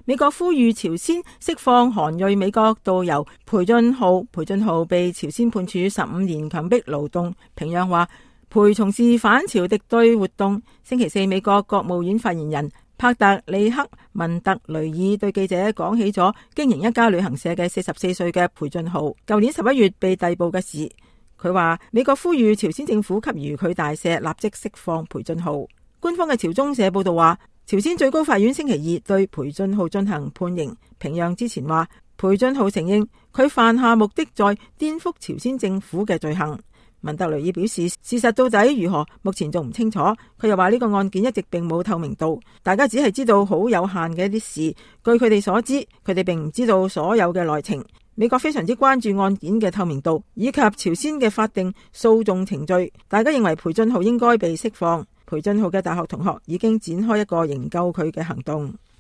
美國呼籲朝鮮釋放韓裔美國導遊裴俊浩。裴俊浩被朝鮮判處15年強迫勞動。平壤話裴從事反朝敵對活動。星期四，美國國務院發言人帕特里克文特雷爾對記者講起咗經營一家旅行社嘅44歲嘅裴俊浩舊年11月被逮捕嘅事。佢話美國呼籲朝鮮政府給予佢大赦，立即釋放裴俊浩。官方嘅朝中社報道話，朝鮮最高法院星期二對裴俊浩進行判刑。平壤之前話裴俊浩承認佢犯下目的在顛覆朝鮮政府嘅罪行。文特雷爾表示，事實到底如何，目前仲唔清楚。佢又話呢個案件一直並冇透明度，大家只係知道好有限嘅一啲事。據佢哋所知，佢哋並唔知道所有嘅內情。美國非常之關注案件嘅透明度以及朝鮮嘅法定訴訟程序。大家認為裴俊浩應該被釋放。裴俊浩嘅大學同學已經展開一個營救佢嘅行動。